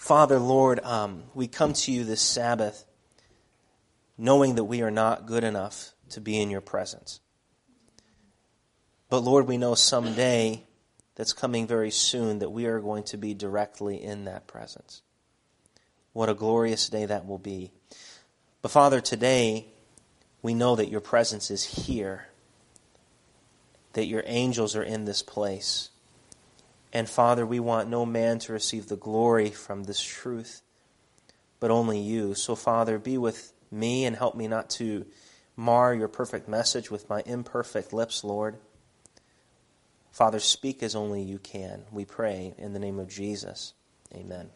Father, Lord, we come to you this Sabbath knowing that we are not good enough to be in your presence. But Lord, we know someday that's coming very soon that we are going to be directly in that presence. What a glorious day that will be. But Father, today we know that your presence is here, that your angels are in this place. And Father, we want no man to receive the glory from this truth, but only you. So Father, be with me and help me not to mar your perfect message with my imperfect lips, Lord. Father, speak as only you can. We pray in the name of Jesus. Amen.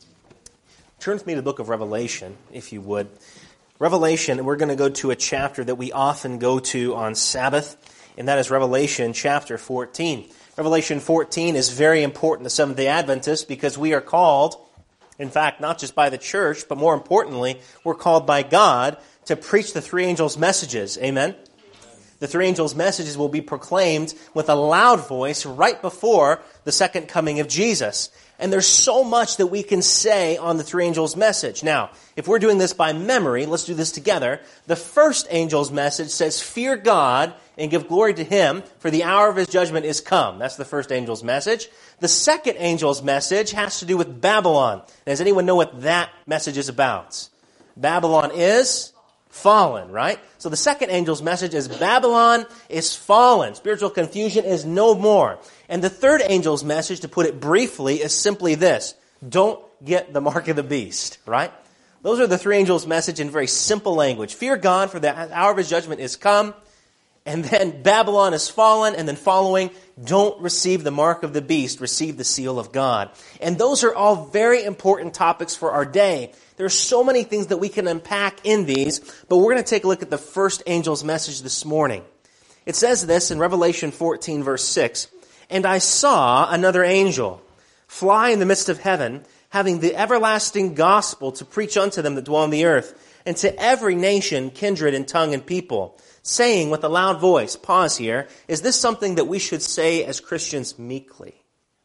Turn with me to the book of Revelation, if you would. Revelation, we're going to go to a chapter that we often go to on Sabbath, and that is Revelation chapter 14. Revelation 14 is very important to Seventh-day Adventists because we are called, in fact, not just by the church, but more importantly, we're called by God to preach the three angels' messages. Amen? The three angels' messages will be proclaimed with a loud voice right before the second coming of Jesus. And there's so much that we can say on the three angels' message. Now, if we're doing this by memory, let's do this together. The first angel's message says, "Fear God and give glory to Him, for the hour of His judgment is come." That's the first angel's message. The second angel's message has to do with Babylon. Does anyone know what that message is about? Babylon is fallen, right? So the second angel's message is Babylon is fallen. Spiritual confusion is no more. And the third angel's message, to put it briefly, is simply this: don't get the mark of the beast, right? Those are the three angels' message in very simple language. Fear God, for the hour of His judgment is come. And then Babylon is fallen, and then following, don't receive the mark of the beast, receive the seal of God. And those are all very important topics for our day. There are so many things that we can unpack in these, but we're going to take a look at the first angel's message this morning. It says this in Revelation 14, verse 6, "And I saw another angel fly in the midst of heaven, having the everlasting gospel to preach unto them that dwell on the earth, and to every nation, kindred, and tongue, and people, saying with a loud voice," pause here, is this something that we should say as Christians meekly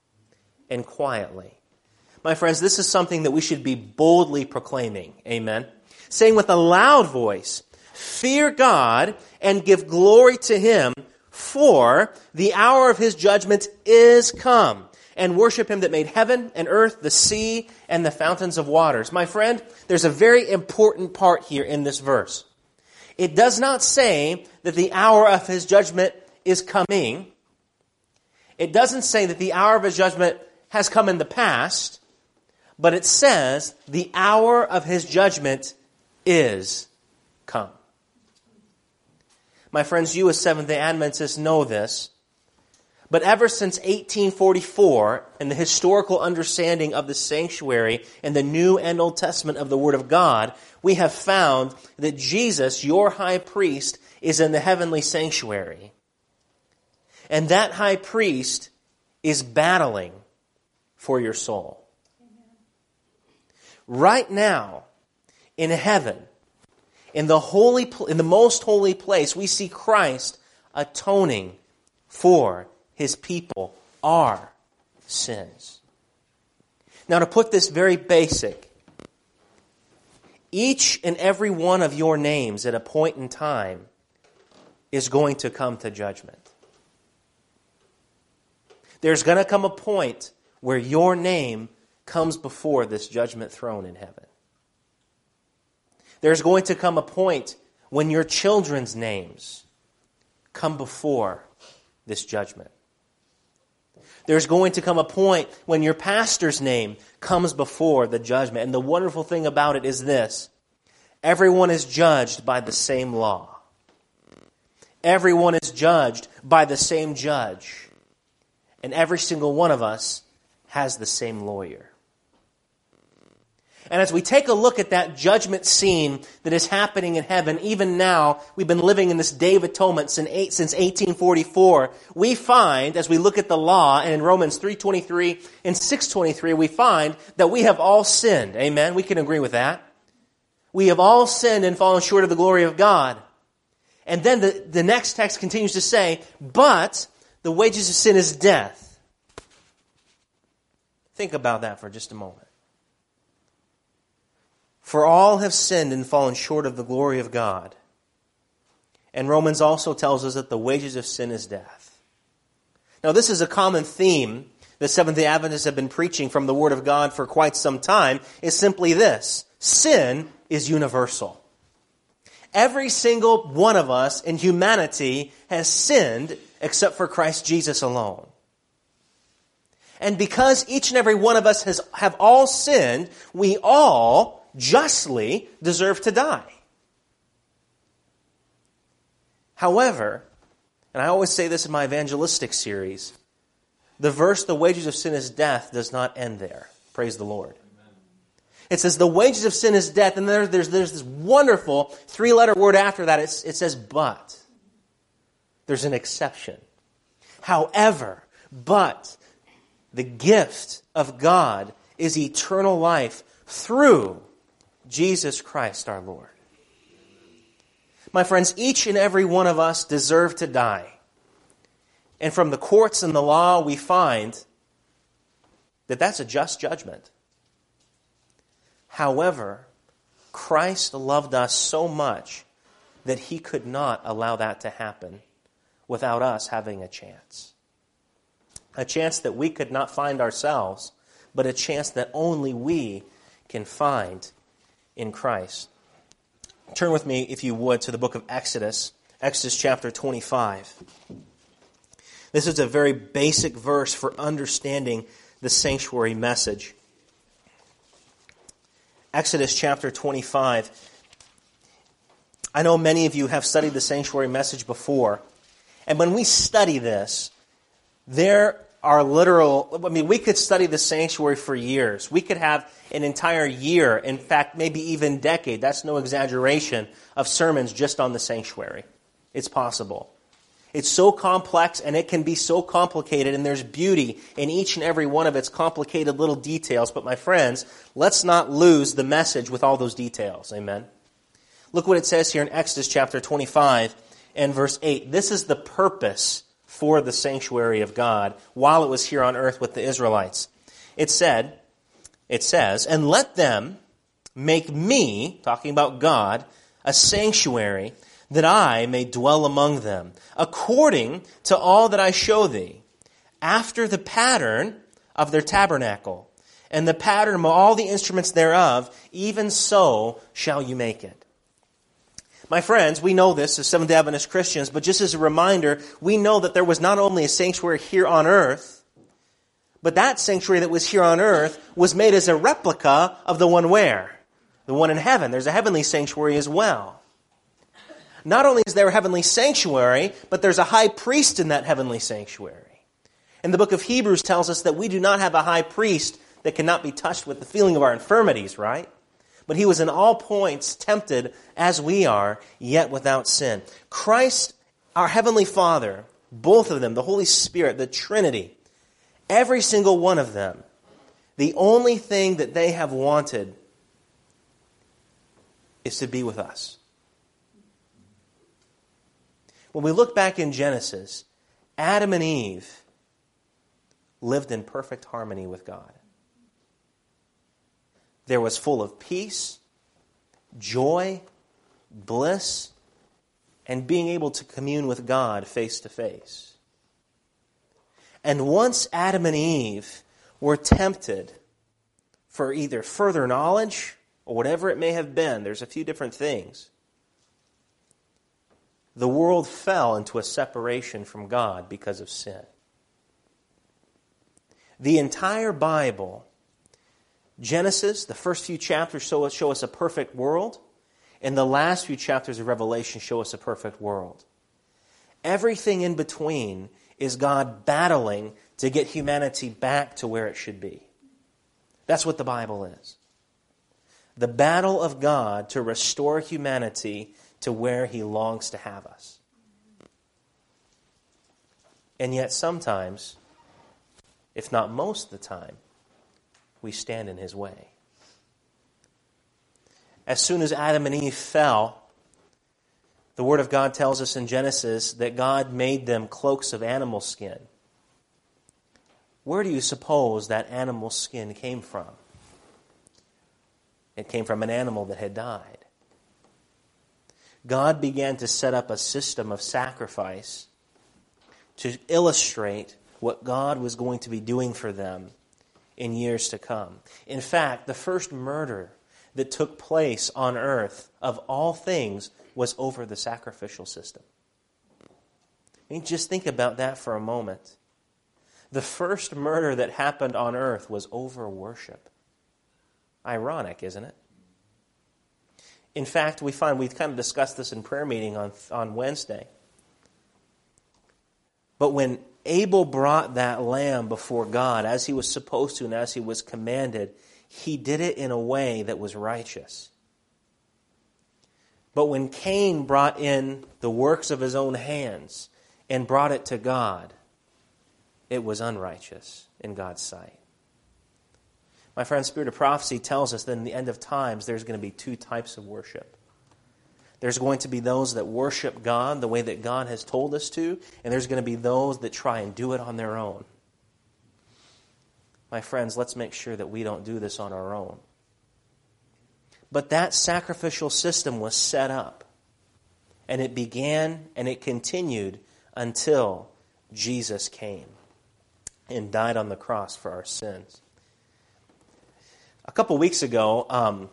and quietly? My friends, this is something that we should be boldly proclaiming. Amen. Saying with a loud voice, "Fear God and give glory to Him, for the hour of His judgment is come. And worship Him that made heaven and earth, the sea, and the fountains of waters." My friend, there's a very important part here in this verse. It does not say that the hour of His judgment is coming. It doesn't say that the hour of His judgment has come in the past. But it says the hour of His judgment is come. My friends, you as Seventh-day Adventists know this. But ever since 1844, and the historical understanding of the sanctuary and the New and Old Testament of the Word of God, we have found that Jesus, your high priest, is in the heavenly sanctuary. And that high priest is battling for your soul. Right now, in heaven, in the most holy place, we see Christ atoning for His people, our sins. Now, to put this very basic, each and every one of your names at a point in time is going to come to judgment. There's going to come a point where your name comes before this judgment throne in heaven. There's going to come a point when your children's names come before this judgment. There's going to come a point when your pastor's name comes before the judgment. And the wonderful thing about it is this: everyone is judged by the same law. Everyone is judged by the same judge. And every single one of us has the same lawyer. And as we take a look at that judgment scene that is happening in heaven, even now, we've been living in this Day of Atonement since 1844, we find, as we look at the law, and in Romans 3:23 and 6:23, we find that we have all sinned. Amen? We can agree with that. We have all sinned and fallen short of the glory of God. And then the next text continues to say, but the wages of sin is death. Think about that for just a moment. For all have sinned and fallen short of the glory of God. And Romans also tells us that the wages of sin is death. Now, this is a common theme that Seventh-day Adventists have been preaching from the Word of God for quite some time, is simply this: sin is universal. Every single one of us in humanity has sinned except for Christ Jesus alone. And because each and every one of us have all sinned, we all justly deserve to die. However, and I always say this in my evangelistic series, the verse, the wages of sin is death, does not end there. Praise the Lord. Amen. It says the wages of sin is death, and there's this wonderful 3-letter word after that. It says but. There's an exception. However, but the gift of God is eternal life through Jesus Christ our Lord. My friends, each and every one of us deserve to die. And from the courts and the law, we find that that's a just judgment. However, Christ loved us so much that He could not allow that to happen without us having a chance. A chance that we could not find ourselves, but a chance that only we can find in Christ. Turn with me, if you would, to the book of Exodus, Exodus chapter 25. This is a very basic verse for understanding the sanctuary message. Exodus chapter 25. I know many of you have studied the sanctuary message before. And when we study this, there are we could study the sanctuary for years. We could have an entire year, in fact, maybe even decade, that's no exaggeration, of sermons just on the sanctuary. It's possible. It's so complex and it can be so complicated, and there's beauty in each and every one of its complicated little details. But my friends, let's not lose the message with all those details. Amen? Look what it says here in Exodus chapter 25 and verse 8. This is the purpose for the sanctuary of God while it was here on earth with the Israelites. It says, and let them make me, talking about God, a sanctuary, that I may dwell among them, according to all that I show thee, after the pattern of their tabernacle, and the pattern of all the instruments thereof, even so shall you make it. My friends, we know this as Seventh-day Adventist Christians, but just as a reminder, we know that there was not only a sanctuary here on earth, but that sanctuary that was here on earth was made as a replica of the one where? The one in heaven. There's a heavenly sanctuary as well. Not only is there a heavenly sanctuary, but there's a high priest in that heavenly sanctuary. And the book of Hebrews tells us that we do not have a high priest that cannot be touched with the feeling of our infirmities, right? But He was in all points tempted as we are, yet without sin. Christ, our Heavenly Father, both of them, the Holy Spirit, the Trinity, every single one of them, the only thing that they have wanted is to be with us. When we look back in Genesis, Adam and Eve lived in perfect harmony with God. There was full of peace, joy, bliss, and being able to commune with God face to face. And once Adam and Eve were tempted for either further knowledge or whatever it may have been, there's a few different things, the world fell into a separation from God because of sin. The entire Bible, Genesis, the first few chapters show us a perfect world, and the last few chapters of Revelation show us a perfect world. Everything in between is God battling to get humanity back to where it should be. That's what the Bible is. The battle of God to restore humanity to where He longs to have us. And yet sometimes, if not most of the time, we stand in His way. As soon as Adam and Eve fell, the Word of God tells us in Genesis that God made them cloaks of animal skin. Where do you suppose that animal skin came from? It came from an animal that had died. God began to set up a system of sacrifice to illustrate what God was going to be doing for them in years to come. In fact, the first murder that took place on earth of all things was over the sacrificial system. I mean, just think about that for a moment. The first murder that happened on earth was over worship. Ironic, isn't it? In fact, we kind of discussed this in prayer meeting on Wednesday. But when Abel brought that lamb before God as he was supposed to and as he was commanded, he did it in a way that was righteous. But when Cain brought in the works of his own hands and brought it to God, it was unrighteous in God's sight. My friend, Spirit of Prophecy tells us that in the end of times, there's going to be two types of worship. There's going to be those that worship God the way that God has told us to, and there's going to be those that try and do it on their own. My friends, let's make sure that we don't do this on our own. But that sacrificial system was set up, and it began and it continued until Jesus came and died on the cross for our sins. A couple weeks ago,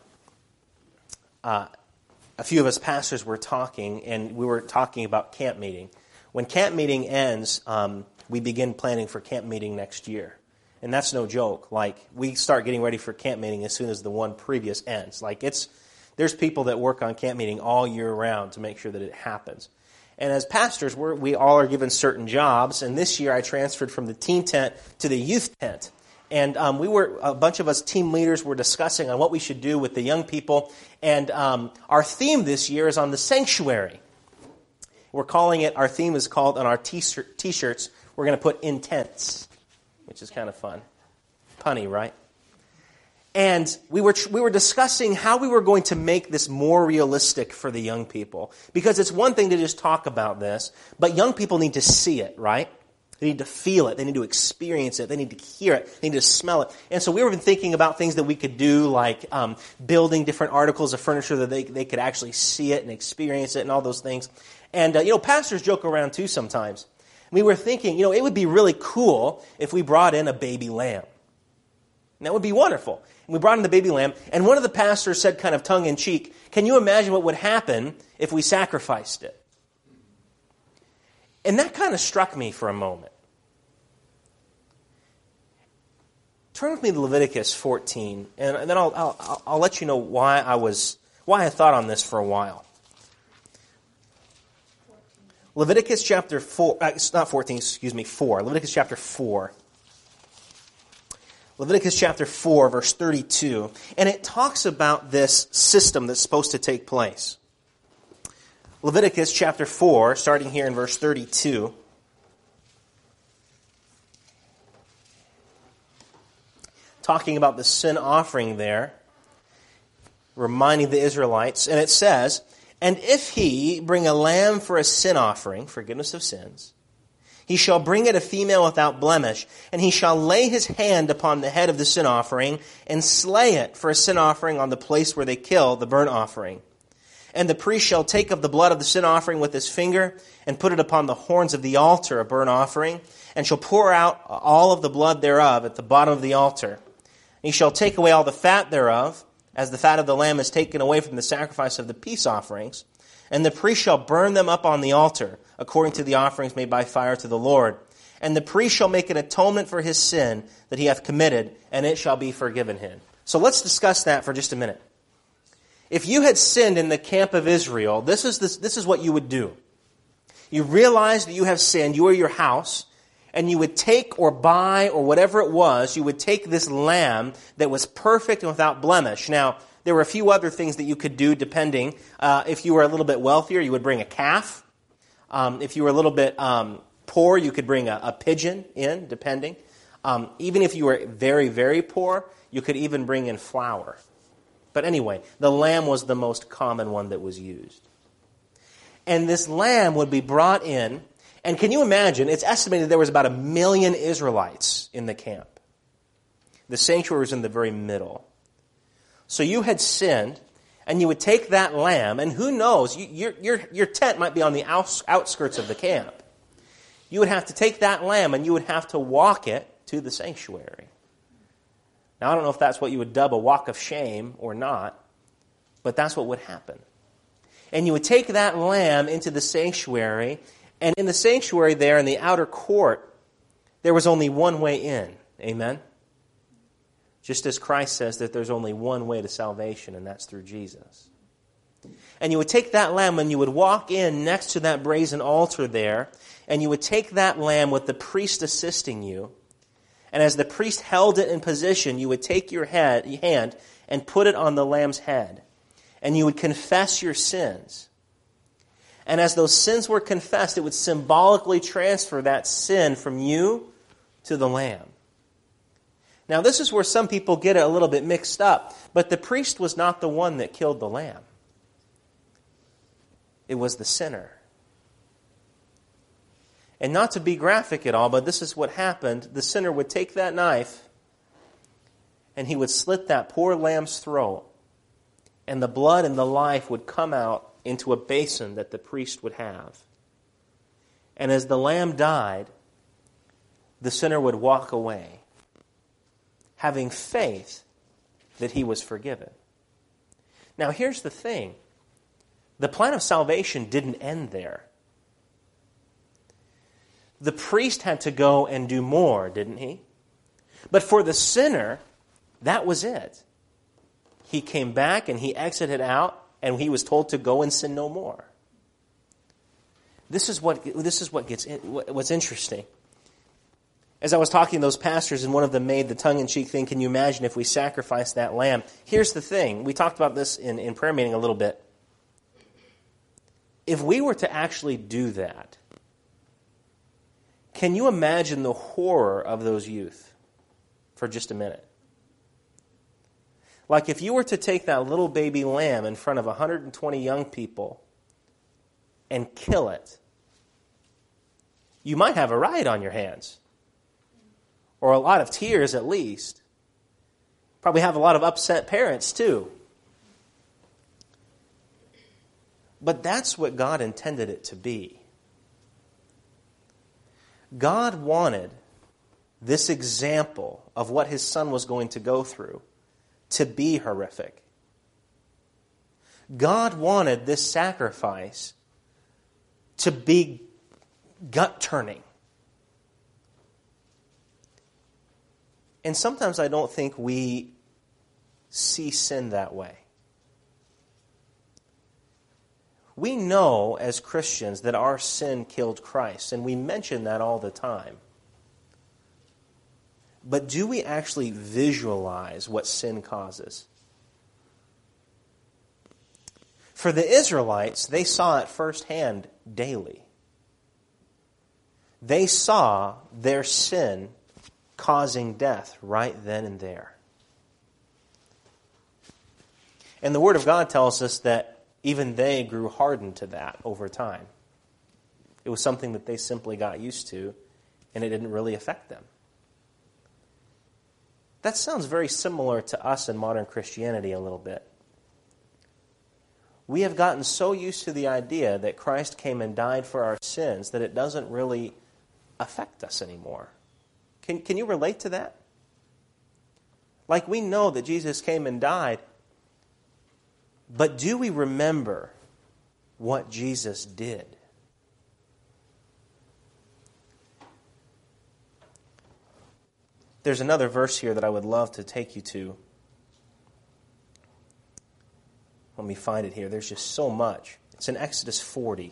a few of us pastors were talking, and we were talking about camp meeting. When camp meeting ends, we begin planning for camp meeting next year. And that's no joke. Like, we start getting ready for camp meeting as soon as the one previous ends. Like, there's people that work on camp meeting all year round to make sure that it happens. And as pastors, we all are given certain jobs, and this year I transferred from the teen tent to the youth tent. And a bunch of us team leaders were discussing on what we should do with the young people. And our theme this year is on the sanctuary. Our theme is called, on our t-shirts, we're going to put intense, which is kind of fun. Punny, right? And we were discussing how we were going to make this more realistic for the young people. Because it's one thing to just talk about this, but young people need to see it, right? They need to feel it. They need to experience it. They need to hear it. They need to smell it. And so we were thinking about things that we could do, like building different articles of furniture that they could actually see it and experience it and all those things. And, pastors joke around too sometimes. We were thinking, it would be really cool if we brought in a baby lamb. And that would be wonderful. And we brought in the baby lamb, and one of the pastors said kind of tongue-in-cheek, can you imagine what would happen if we sacrificed it? And that kind of struck me for a moment. Turn with me to Leviticus 14, and then I'll let you know why I thought on this for a while. Leviticus chapter 4, not 14, 4. Leviticus chapter 4. Leviticus chapter 4, verse 32. And it talks about this system that's supposed to take place. Leviticus chapter 4, starting here in verse 32. Talking about the sin offering there, reminding the Israelites. And it says, and if he bring a lamb for a sin offering, forgiveness of sins, he shall bring it a female without blemish, and he shall lay his hand upon the head of the sin offering, and slay it for a sin offering on the place where they kill the burnt offering. And the priest shall take of the blood of the sin offering with his finger, and put it upon the horns of the altar of burnt offering, and shall pour out all of the blood thereof at the bottom of the altar. And he shall take away all the fat thereof, as the fat of the lamb is taken away from the sacrifice of the peace offerings. And the priest shall burn them up on the altar, according to the offerings made by fire to the Lord. And the priest shall make an atonement for his sin that he hath committed, and it shall be forgiven him. So let's discuss that for just a minute. If you had sinned in the camp of Israel, this is what you would do. You realize that you have sinned, you or your house, and you would take or buy or whatever it was, you would take this lamb that was perfect and without blemish. Now, there were a few other things that you could do depending. If you were a little bit wealthier, you would bring a calf. If you were a little bit poor, you could bring a pigeon in, depending. Even if you were very, very poor, you could even bring in flour. But anyway, the lamb was the most common one that was used. And this lamb would be brought in, and can you imagine, it's estimated there was about 1 million Israelites in the camp. The sanctuary was in the very middle. So you had sinned, and you would take that lamb, and who knows, your tent might be on the outskirts of the camp. You would have to take that lamb, and you would have to walk it to the sanctuary. Now, I don't know if that's what you would dub a walk of shame or not, but that's what would happen. And you would take that lamb into the sanctuary, and in the sanctuary there in the outer court, there was only one way in. Amen? Just as Christ says that there's only one way to salvation, and that's through Jesus. And you would take that lamb and you would walk in next to that brazen altar there, and you would take that lamb with the priest assisting you, and as the priest held it in position, you would take your hand and put it on the lamb's head, and you would confess your sins. And as those sins were confessed, it would symbolically transfer that sin from you to the lamb. Now, this is where some people get it a little bit mixed up, but the priest was not the one that killed the lamb. It was the sinner. And not to be graphic at all, but this is what happened. The sinner would take that knife, and he would slit that poor lamb's throat, and the blood and the life would come out into a basin that the priest would have. And as the lamb died, the sinner would walk away, having faith that he was forgiven. Now, here's the thing. The plan of salvation didn't end there. The priest had to go and do more, didn't he? But for the sinner, that was it. He came back and he exited out, and he was told to go and sin no more. This is what's interesting. As I was talking to those pastors, and one of them made the tongue-in-cheek thing, can you imagine if we sacrificed that lamb? Here's the thing. We talked about this in prayer meeting a little bit. If we were to actually do that, can you imagine the horror of those youth for just a minute? Like if you were to take that little baby lamb in front of 120 young people and kill it, you might have a riot on your hands. Or a lot of tears at least. Probably have a lot of upset parents too. But that's what God intended it to be. God wanted this example of what his son was going to go through to be horrific. God wanted this sacrifice to be gut-turning. And sometimes I don't think we see sin that way. We know as Christians that our sin killed Christ, and we mention that all the time. But do we actually visualize what sin causes? For the Israelites, they saw it firsthand daily. They saw their sin causing death right then and there. And the Word of God tells us that even they grew hardened to that over time. It was something that they simply got used to, and it didn't really affect them. That sounds very similar to us in modern Christianity a little bit. We have gotten so used to the idea that Christ came and died for our sins that it doesn't really affect us anymore. Can you relate to that? Like we know that Jesus came and died, but do we remember what Jesus did? There's another verse here that I would love to take you to. Let me find it here. There's just so much. It's in Exodus 40.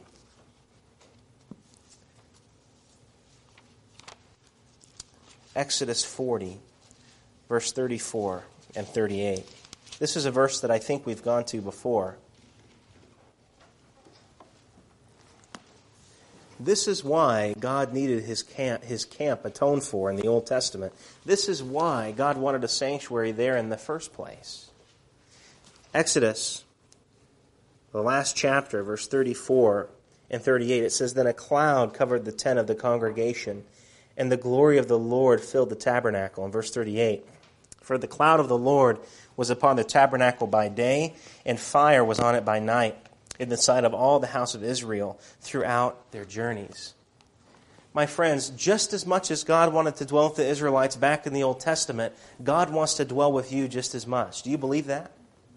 Exodus 40, verse 34 and 38. This is a verse that I think we've gone to before. This is why God needed his camp atoned for in the Old Testament. This is why God wanted a sanctuary there in the first place. Exodus, the last chapter, verse 34 and 38, it says, "Then a cloud covered the tent of the congregation, and the glory of the Lord filled the tabernacle." In verse 38, For the cloud of the Lord was upon the tabernacle by day, and fire was on it by night, in the sight of all the house of Israel throughout their journeys. My friends, just as much as God wanted to dwell with the Israelites back in the Old Testament, God wants to dwell with you just as much. Do you believe that?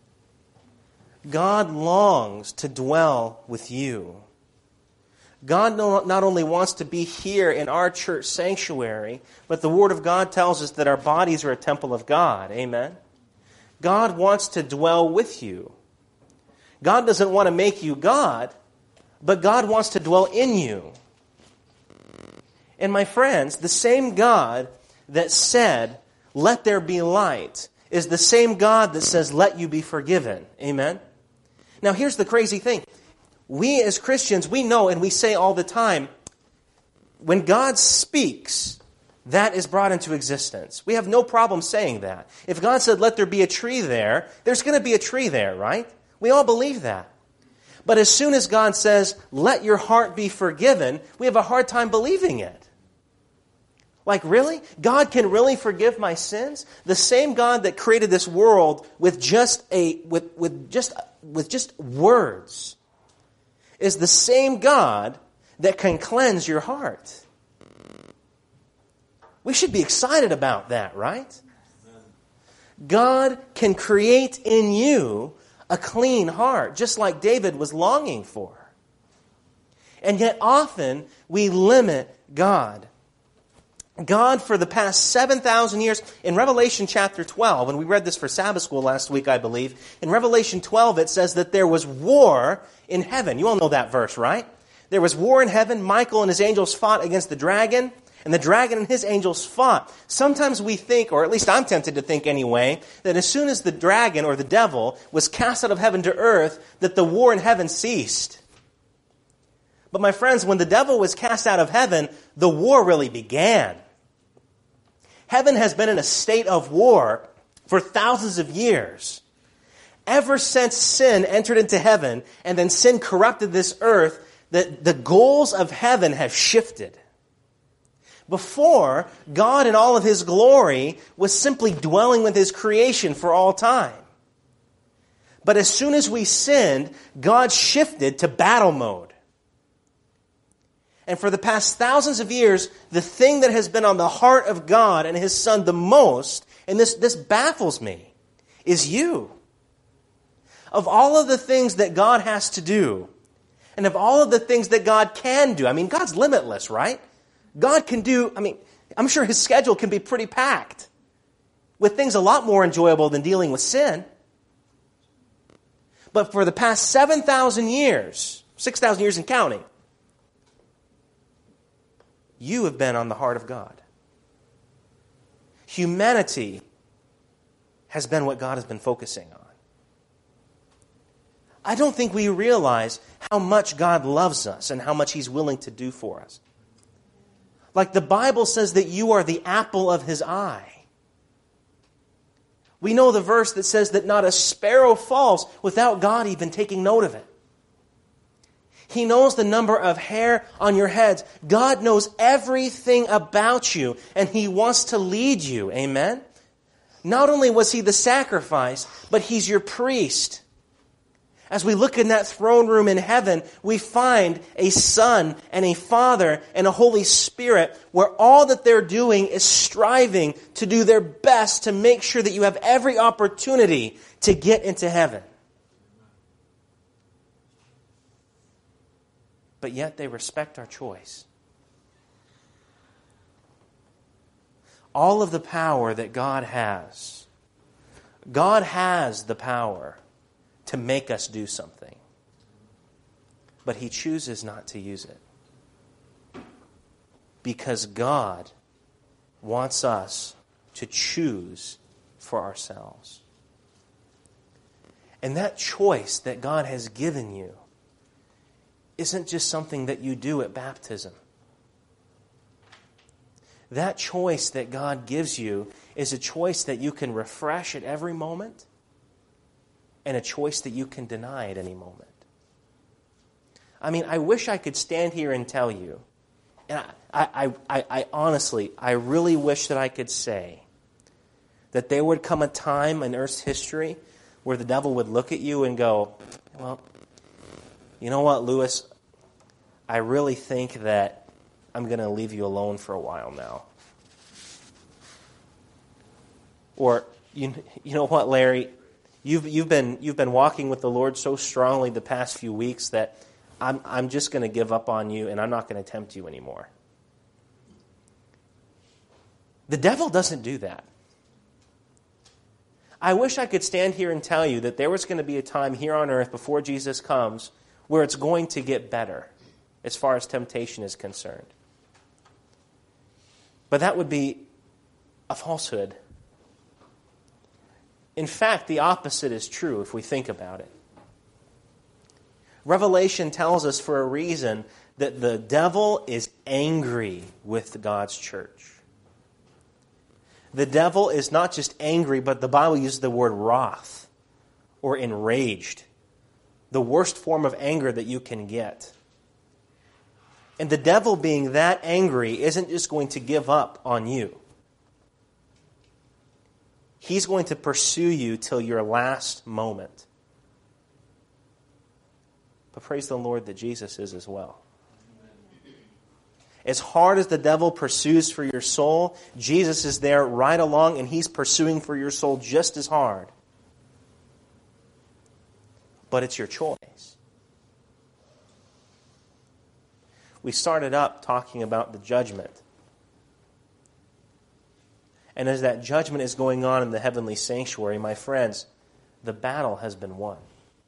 God longs to dwell with you. God not only wants to be here in our church sanctuary, but the Word of God tells us that our bodies are a temple of God. Amen? God wants to dwell with you. God doesn't want to make you God, but God wants to dwell in you. And my friends, the same God that said, "Let there be light," is the same God that says, "Let you be forgiven." Amen? Now here's the crazy thing. We as Christians, we know and we say all the time, when God speaks, that is brought into existence. We have no problem saying that. If God said, "Let there be a tree there," there's going to be a tree there, right? We all believe that. But as soon as God says, "Let your heart be forgiven," we have a hard time believing it. Like, really? God can really forgive my sins? The same God that created this world with just words is the same God that can cleanse your heart. We should be excited about that, right? God can create in you a clean heart, just like David was longing for. And yet often we limit God. God, for the past 7,000 years, in Revelation chapter 12, and we read this for Sabbath school last week, I believe, in Revelation 12 it says that there was war in heaven. You all know that verse, right? There was war in heaven. Michael and his angels fought against the dragon, and the dragon and his angels fought. Sometimes we think, or at least I'm tempted to think anyway, that as soon as the dragon or the devil was cast out of heaven to earth, that the war in heaven ceased. But my friends, when the devil was cast out of heaven, the war really began. Heaven has been in a state of war for thousands of years. Ever since sin entered into heaven and then sin corrupted this earth, the goals of heaven have shifted. Before, God in all of His glory was simply dwelling with His creation for all time. But as soon as we sinned, God shifted to battle mode. And for the past thousands of years, the thing that has been on the heart of God and His Son the most, and this baffles me, is you. Of all of the things that God has to do, and of all of the things that God can do, I mean, God's limitless, right? God can do, I'm sure His schedule can be pretty packed with things a lot more enjoyable than dealing with sin. But for the past 7,000 years, 6,000 years and counting, you have been on the heart of God. Humanity has been what God has been focusing on. I don't think we realize how much God loves us and how much He's willing to do for us. Like the Bible says that you are the apple of His eye. We know the verse that says that not a sparrow falls without God even taking note of it. He knows the number of hair on your heads. God knows everything about you, and He wants to lead you. Amen? Not only was He the sacrifice, but He's your priest. As we look in that throne room in heaven, we find a Son and a Father and a Holy Spirit where all that they're doing is striving to do their best to make sure that you have every opportunity to get into heaven. But yet they respect our choice. All of the power that God has the power to make us do something. But He chooses not to use it. Because God wants us to choose for ourselves. And that choice that God has given you isn't just something that you do at baptism. That choice that God gives you is a choice that you can refresh at every moment and a choice that you can deny at any moment. I wish I could stand here and tell you, and I honestly, I really wish that I could say that there would come a time in Earth's history where the devil would look at you and go, well, you know what, Lewis? I really think that I'm going to leave you alone for a while now. Or, you know what, Larry? You've been walking with the Lord so strongly the past few weeks that I'm just going to give up on you and I'm not going to tempt you anymore. The devil doesn't do that. I wish I could stand here and tell you that there was going to be a time here on earth before Jesus comes where it's going to get better as far as temptation is concerned. But that would be a falsehood. In fact, the opposite is true if we think about it. Revelation tells us for a reason that the devil is angry with God's church. The devil is not just angry, but the Bible uses the word wrath or enraged. The worst form of anger that you can get. And the devil being that angry isn't just going to give up on you. He's going to pursue you till your last moment. But praise the Lord that Jesus is as well. As hard as the devil pursues for your soul, Jesus is there right along and he's pursuing for your soul just as hard. But it's your choice. We started up talking about the judgment. And as that judgment is going on in the heavenly sanctuary, my friends, the battle has been won.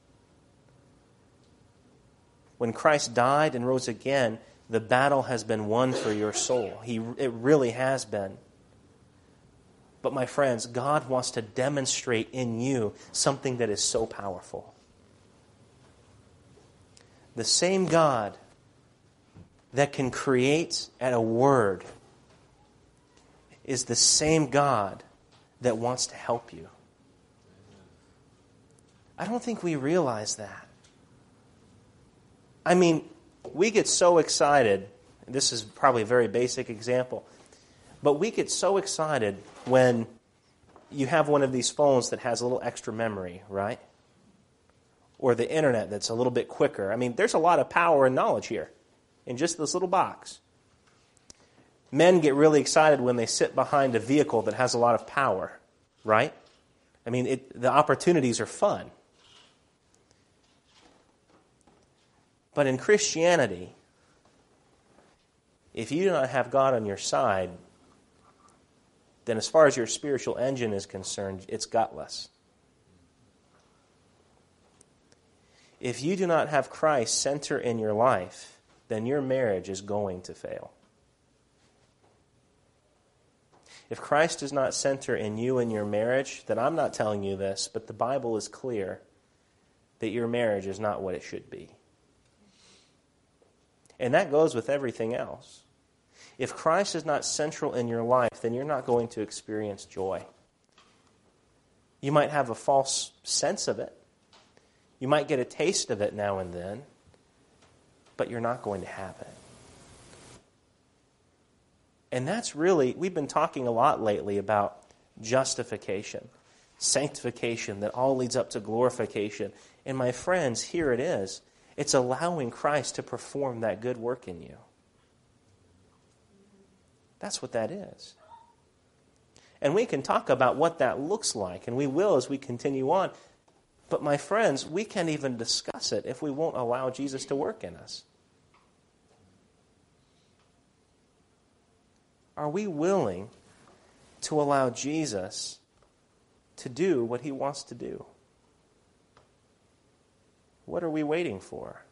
When Christ died and rose again, the battle has been won for your soul. It really has been. But my friends, God wants to demonstrate in you something that is so powerful. The same God that can create at a word is the same God that wants to help you. I don't think we realize that. I mean, we get so excited, this is probably a very basic example, but we get so excited when you have one of these phones that has a little extra memory, right? Or the internet that's a little bit quicker. I mean, there's a lot of power and knowledge here in just this little box. Men get really excited when they sit behind a vehicle that has a lot of power, right? I mean, the opportunities are fun. But in Christianity, if you do not have God on your side, then as far as your spiritual engine is concerned, it's gutless. If you do not have Christ center in your life, then your marriage is going to fail. If Christ does not center in you and your marriage, then I'm not telling you this, but the Bible is clear that your marriage is not what it should be. And that goes with everything else. If Christ is not central in your life, then you're not going to experience joy. You might have a false sense of it. You might get a taste of it now and then, but you're not going to have it. And that's really, we've been talking a lot lately about justification, sanctification that all leads up to glorification. And my friends, here it is. It's allowing Christ to perform that good work in you. That's what that is. And we can talk about what that looks like, and we will as we continue on. But my friends, we can't even discuss it if we won't allow Jesus to work in us. Are we willing to allow Jesus to do what he wants to do? What are we waiting for?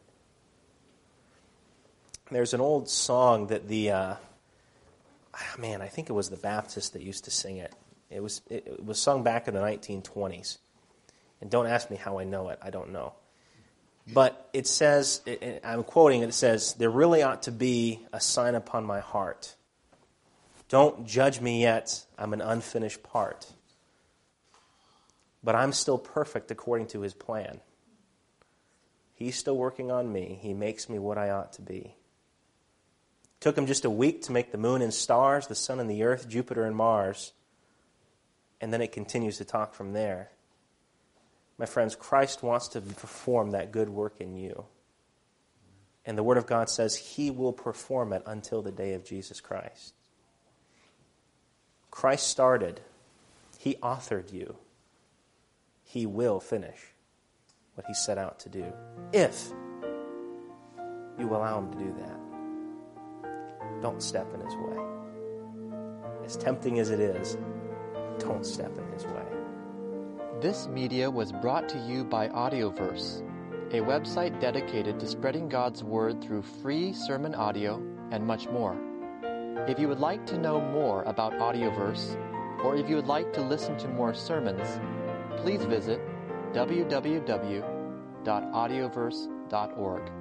There's an old song that I think it was the Baptists that used to sing it. It was sung back in the 1920s. And don't ask me how I know it. I don't know. But it says, I'm quoting it says, "There really ought to be a sign upon my heart. Don't judge me yet. I'm an unfinished part. But I'm still perfect according to his plan. He's still working on me. He makes me what I ought to be. Took him just a week to make the moon and stars, the sun and the earth, Jupiter and Mars. And then it continues to talk from there. My friends, Christ wants to perform that good work in you. And the Word of God says He will perform it until the day of Jesus Christ. Christ started. He authored you. He will finish what He set out to do, if you allow Him to do that. Don't step in His way. As tempting as it is, don't step in His way. This media was brought to you by Audioverse, a website dedicated to spreading God's Word through free sermon audio and much more. If you would like to know more about Audioverse, or if you would like to listen to more sermons, please visit www.audioverse.org.